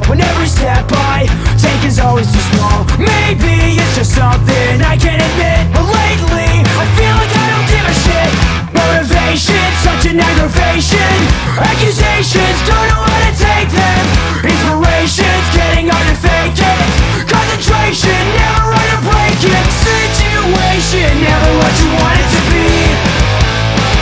when every step I take is always too small. Maybe it's just something I can't admit, but lately I feel like I don't give a shit. Motivation, such an aggravation. Accusations don't